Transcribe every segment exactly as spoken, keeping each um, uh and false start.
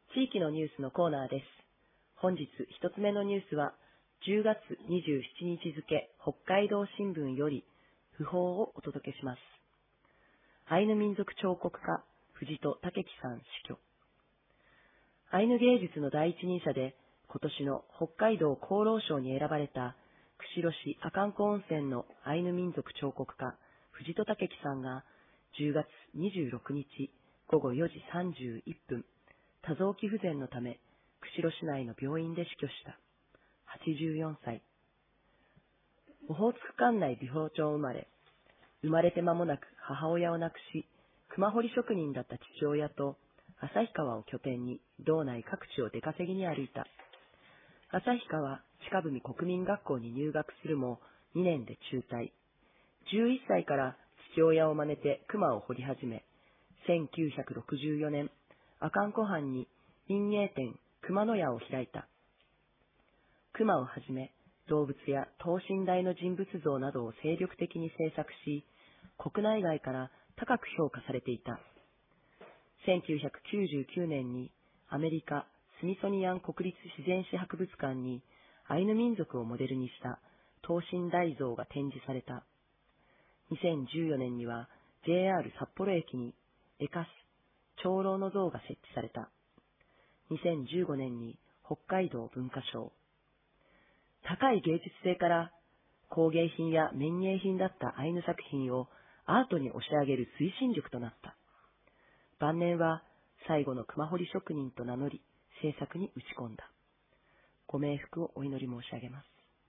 地域のニュースのコーナーです。本日一つ目のニュースは、じゅうがつにじゅうしちにち付北海道新聞より訃報をお届けします。アイヌ民族彫刻家、藤戸武樹さん死去。アイヌ芸術の第一人者で、今年の北海道厚労省に選ばれた、釧路市阿寒湖温泉のアイヌ民族彫刻家、藤戸武樹さんが、じゅうがつにじゅうろくにちごごよじさんじゅういっぷん、多臓器不全のため、釧路市内の病院で死去した。はちじゅうよんさい。オホーツク管内美保町生まれ、生まれて間もなく母親を亡くし、熊掘り職人だった父親と、旭川を拠点に道内各地を出稼ぎに歩いた。旭川近文国民学校に入学するもにねんで中退。じゅういっさいから父親を真似て熊を掘り始め、せんきゅうひゃくろくじゅうよねん、阿寒湖畔に民芸店熊野屋を開いた。熊をはじめ、動物や等身大の人物像などを精力的に制作し、国内外から高く評価されていた。せんきゅうひゃくきゅうじゅうきゅうねんにアメリカスミソニアン国立自然史博物館にアイヌ民族をモデルにした等身大像が展示された。にせんじゅうよねんには ジェイアール 札幌駅にエカス長老の像が設置された。にせんじゅうごねんに北海道文化賞。高い芸術性から工芸品や民芸品だったアイヌ作品をアートに押し上げる推進力となった。晩年は最後の熊掘り職人と名乗り制作に打ち込んだ。ご冥福をお祈り申し上げます。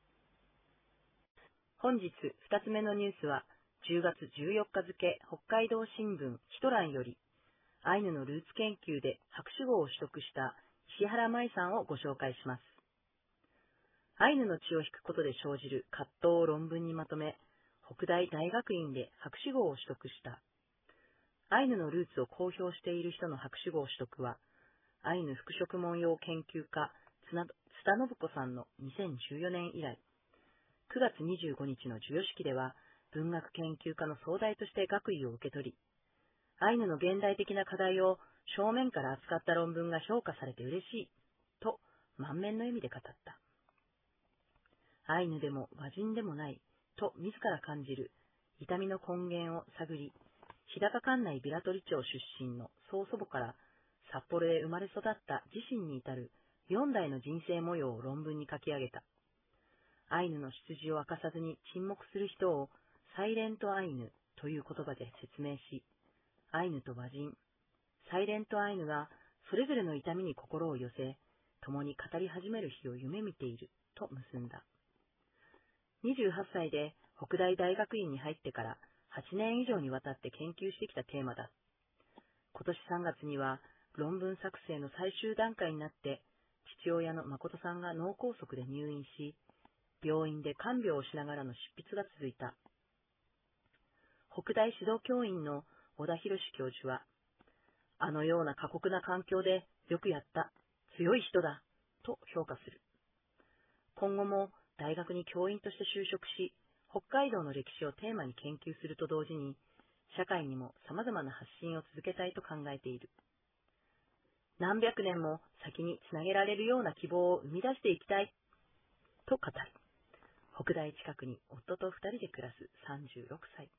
本日二つ目のニュースはじゅうがつじゅうよっか付北海道新聞ヒトランよりアイヌのルーツ研究で博士号を取得した石原舞さんをご紹介します。アイヌの血を引くことで生じる葛藤を論文にまとめ、北大大学院で博士号を取得した。アイヌのルーツを公表している人の博士号取得は、アイヌ服飾文様研究家、津田信子さんのにせんじゅうよねん以来、くがつにじゅうごにちの授与式では、文学研究家の総代として学位を受け取り、アイヌの現代的な課題を正面から扱った論文が評価されて嬉しい、と満面の笑みで語った。アイヌでも和人でもない、と自ら感じる痛みの根源を探り、日高管内平取町出身の曽祖母から札幌で生まれ育った自身に至るよんだいの人生模様を論文に書き上げた。アイヌの出自を明かさずに沈黙する人をサイレントアイヌという言葉で説明し、アイヌと和人、サイレントアイヌがそれぞれの痛みに心を寄せ、共に語り始める日を夢見ていると結んだ。にじゅうはっさいで北大大学院に入ってからはちねん以上にわたって研究してきたテーマだ。今年さんがつには論文作成の最終段階になって、父親の誠さんが脳梗塞で入院し、病院で看病をしながらの執筆が続いた。北大指導教員の小田博教授は、あのような過酷な環境でよくやった、強い人だ、と評価する。今後も大学に教員として就職し、北海道の歴史をテーマに研究すると同時に、社会にも様々な発信を続けたいと考えている。何百年も先につなげられるような希望を生み出していきたい、と語る。北大近くに夫と二人で暮らすさんじゅうろくさい。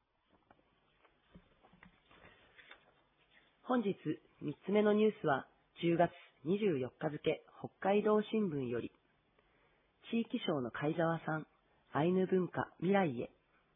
本日三つ目のニュースはじゅうがつにじゅうよっか付北海道新聞より、地域省の貝沢さん、アイヌ文化未来へ。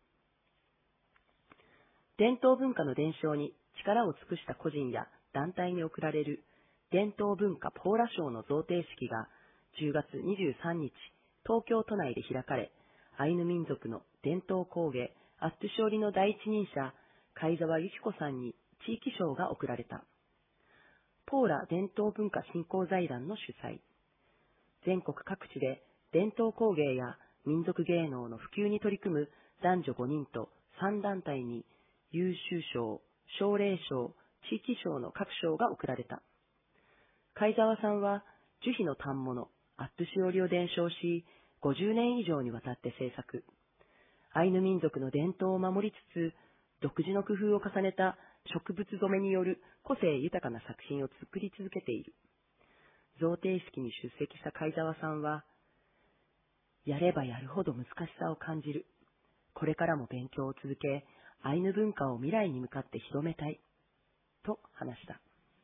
伝統文化の伝承に力を尽くした個人や団体に贈られる伝統文化ポーラ賞の贈呈式がじゅうがつにじゅうさんにち、東京都内で開かれ、アイヌ民族の伝統工芸アットゥショーリの第一人者、貝沢由紀子さんに地域賞が贈られた。ポーラ伝統文化振興財団の主催。全国各地で伝統工芸や民族芸能の普及に取り組む男女ごにんとさんだんたいに優秀賞、奨励賞、地域賞の各賞が贈られた。貝沢さんは樹皮の反物、アットゥシオリを伝承し、ごじゅうねん以上にわたって制作。アイヌ民族の伝統を守りつつ、独自の工夫を重ねた植物染めによる個性豊かな作品を作り続けている。 贈呈式に出席した貝沢さんは、やればやるほど難しさを感じる。これからも勉強を続け、アイヌ文化を未来に向かって広めたい。と話した。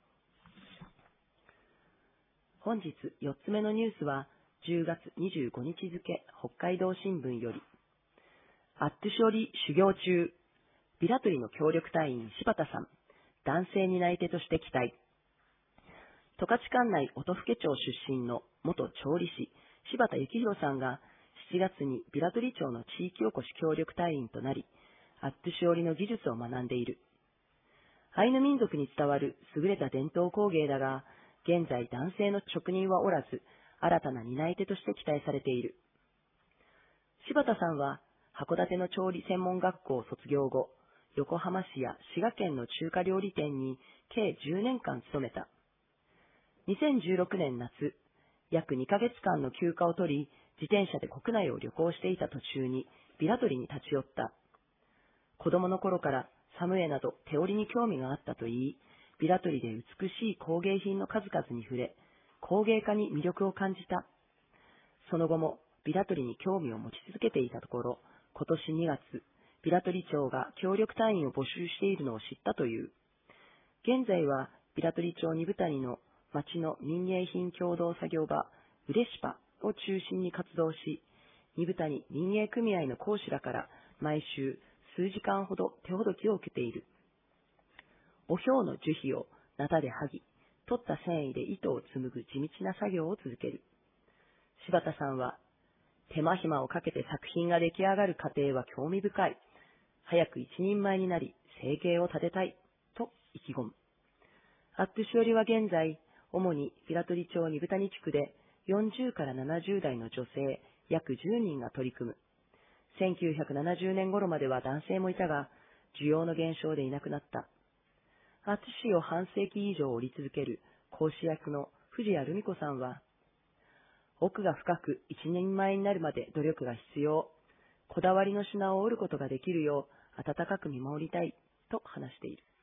本日よっつめのニュースは、じゅうがつにじゅうごにち付、北海道新聞より、アットゥショリ修行中、ビラトリの協力隊員柴田さん、男性担い手として期待。十勝管内音更町出身の元調理師、柴田幸宏さんがしちがつにビラトリ町の地域おこし協力隊員となり、アットゥシ織りの技術を学んでいる。アイヌ民族に伝わる優れた伝統工芸だが、現在男性の職人はおらず、新たな担い手として期待されている。柴田さんは、函館の調理専門学校を卒業後、横浜市や滋賀県の中華料理店に計じゅうねんかん勤めた。にせんじゅうろくねん夏、約にかげつかんの休暇を取り、自転車で国内を旅行していた途中にビラトリに立ち寄った。子供の頃からサムエなど手織りに興味があったといい、ビラトリで美しい工芸品の数々に触れ、工芸家に魅力を感じた。その後もビラトリに興味を持ち続けていたところ、今年にがつ、ビラトリ町が協力隊員を募集しているのを知ったという。現在はビラトリ町二部谷の町の民芸品共同作業場、ウレシパを中心に活動し、二部谷民芸組合の講師らから毎週数時間ほど手ほどきを受けている。おひょうの樹皮をナタで剥ぎ、取った繊維で糸を紡ぐ地道な作業を続ける。柴田さんは、手間暇をかけて作品が出来上がる過程は興味深い。早く一人前になり、生計を立てたい。と意気込む。アットゥシ織りは現在、主にビラトリ町二部谷地区でよんじゅうからななじゅうだいの女性約じゅうにんが取り組む。せんきゅうひゃくななじゅうねん頃までは男性もいたが、需要の減少でいなくなった。アットゥシを半世紀以上織り続ける講師役の藤谷留美子さんは、奥が深く一人前になるまで努力が必要。こだわりの品を織ることができるよう温かく見守りたいと話している。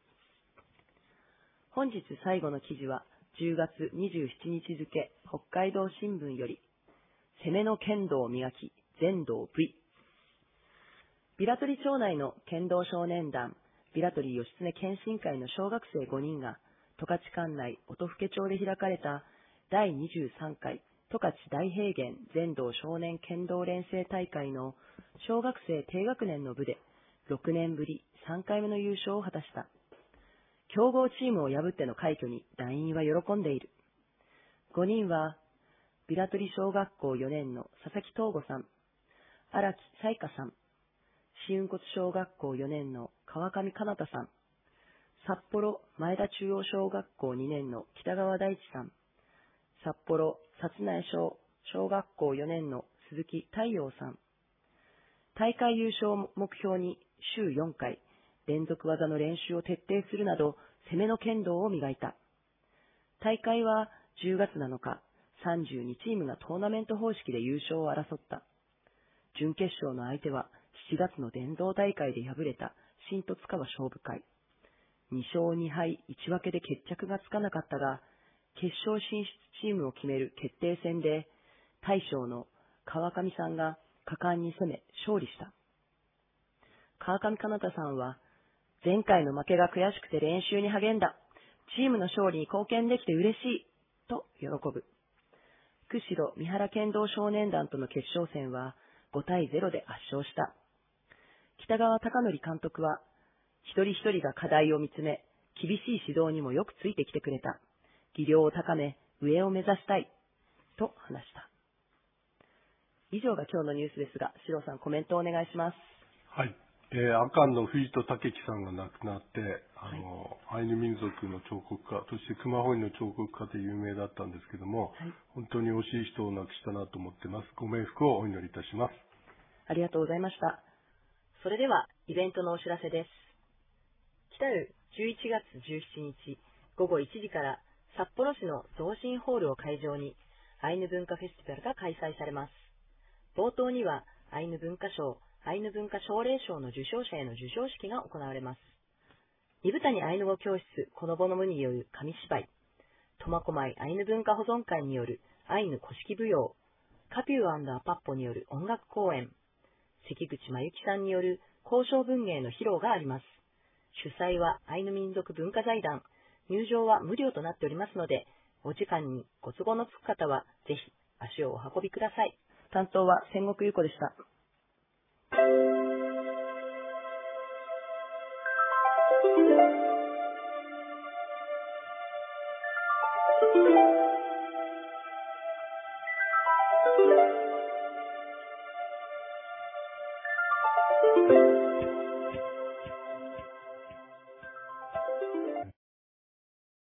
本日最後の記事はじゅうがつにじゅうしちにち付、北海道新聞より、攻めの剣道を磨き、全道 V。ビラトリ町内の剣道少年団、ビラトリ義経剣心会の小学生ごにんが、十勝管内音更町で開かれただいにじゅうさんかい十勝大平原全道少年剣道連成大会の小学生低学年の部でろくねんぶりさんかいめの優勝を果たした。強豪チームを破っての快挙に団員は喜んでいる。ごにんは、ビラトリ小学校よねんの佐々木東吾さん、荒木彩香さん、四雲骨小学校よねんの川上かなたさん、札幌前田中央小学校にねんの北川大地さん、札幌薩内小小学校よねんの鈴木太陽さん。大会優勝を目標に週よんかい連続技の練習を徹底するなど攻めの剣道を磨いた。大会はじゅうがつなのか、さんじゅうにチームがトーナメント方式で優勝を争った。準決勝の相手はしちがつの伝道大会で敗れた新十津川勝負会。にしょうにはいいち分けで決着がつかなかったが、決勝進出チームを決める決定戦で、大将の川上さんが果敢に攻め勝利した。川上かなたさんは、前回の負けが悔しくて練習に励んだ。チームの勝利に貢献できて嬉しい。と喜ぶ。釧路三原剣道少年団との決勝戦はごたいゼロで圧勝した。北川貴則監督は、一人一人が課題を見つめ、厳しい指導にもよくついてきてくれた。技量を高め、上を目指したい。と話した。以上が今日のニュースですが、シロさんコメントをお願いします。 はい。えー、阿寒の藤戸武樹さんが亡くなって、あの、はい、アイヌ民族の彫刻家、そして熊本の彫刻家で有名だったんですけども、はい、本当に惜しい人を亡くしたなと思ってます。ご冥福をお祈りいたします。 ありがとうございました。それでは、イベントのお知らせです。来るじゅういちがつじゅうしちにちごごいちじから札幌市の同心ホールを会場にアイヌ文化フェスティバルが開催されます。冒頭にはアイヌ文化賞、アイヌ文化奨励賞の受賞者への授賞式が行われます。二部谷アイヌ語教室このぼのむによる紙芝居、 苫小牧アイヌ文化保存会によるアイヌ古式舞踊、カピュー&アパッポによる音楽公演、関口真由紀さんによる交渉文芸の披露があります。主催はアイヌ民族文化財団、入場は無料となっておりますので、お時間にご都合のつく方はぜひ足をお運びください。担当は千石優子でした。